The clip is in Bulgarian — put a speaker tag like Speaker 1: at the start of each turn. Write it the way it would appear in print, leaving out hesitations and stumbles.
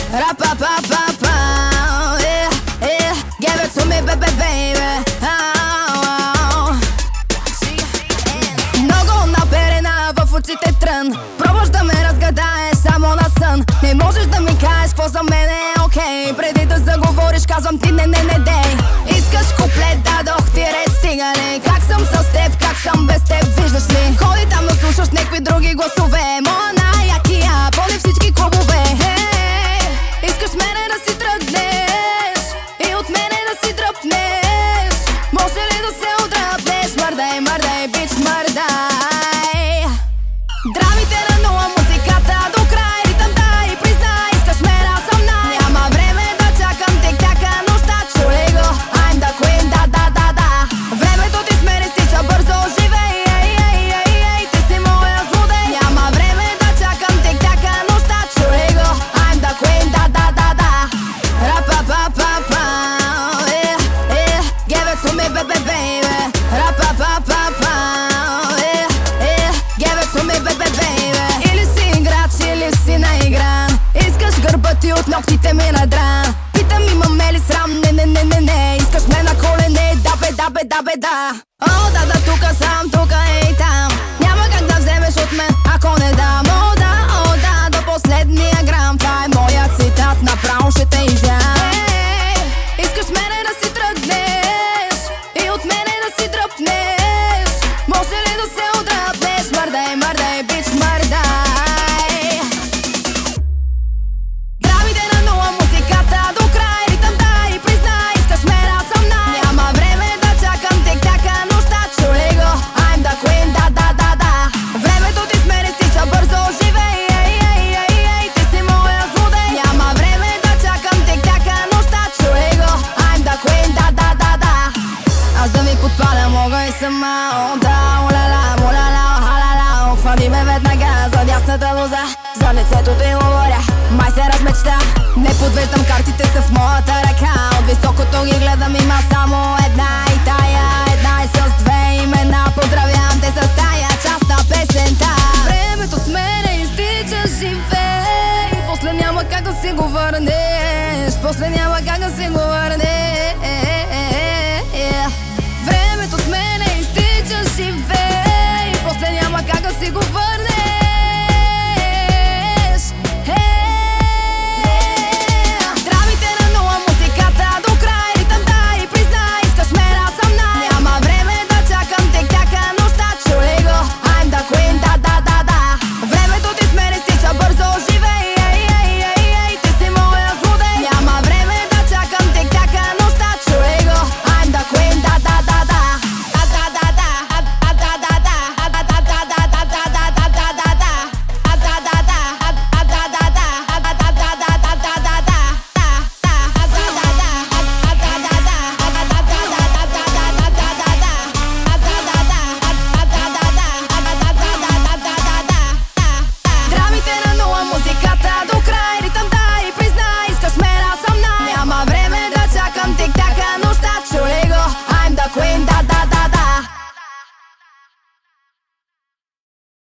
Speaker 1: Ra-pa-pa-pa-pa, yeah, yeah. Give it to me, baby, baby. Много наперена в очите трън. Пробваш да ме разгадаеш само на сън. Не можеш да ми кажеш какво за мен е окей. Преди да заговориш казвам ти не дей. Искаш куплет, дадох ти ред, стига ли? Как съм с теб, как съм без теб, виждаш ли? Ходи там да слушаш някакви други гласове. Моя най-якия, пълни всички клубове. Искаш мене да си тръгнеш и от мене да си дръпнеш. Може ли да се отдръпнеш? Мърдай, мърдай, бич, мърдай. Драмите на нула, музиката до край. Ритъм да и признай, искаш мен, аз съм най. Няма време да чакам тик-така нощта. Чули го, I'm the queen, да. Времето ти с мене стича бързо, живей. Ти си моя злодей. Няма време да чакам тик-така нощта. Чули го, I'm the queen, да. Ra-pa-pa-pa-pa, yeah, yeah. Give it to me, baby, baby. Ra-pa-pa-pa-pa, yeah, yeah. Give it to me, baby, baby. Или си играч, или си наигран. Искаш гърба ти от ногтите ми надран. Питам имаме ли срам, не. Искаш ме на колене, да бе. О, да, тука сам, тука и там. Няма как да вземеш от мен, ако не дам. О, да, до последния грам. Това е моя цитат, направо ще те изям. Искаш мене да си тръгнеш и от мене да си дръпнеш. Може ли да се отдръпнеш? Мърдай, бич, мърдай. Драмите на нула, музиката до край. Ритъм да и признай, искаш мен, аз съм най. Няма време да чакам тик-така нощта. Чули го, I'm the queen, да. Времето ти с мене стича бързо, живей. Ти си моя злодей. Няма време да чакам тик-така нощта. Чули го, I'm the queen, да. Аз да ви подпаля мога и сама. О, да, уляла, муляла, халала. Обхвани ме веднага за дясната лоза. За лицето ти говоря, май се размечта. Не подвеждам, картите са в моята ръка. От високото ги гледам, има само една и тая. Една и с две имена. Поздравявам те с тая част на песента. Времето с мене изтича, живей. После няма как да си го върнеш.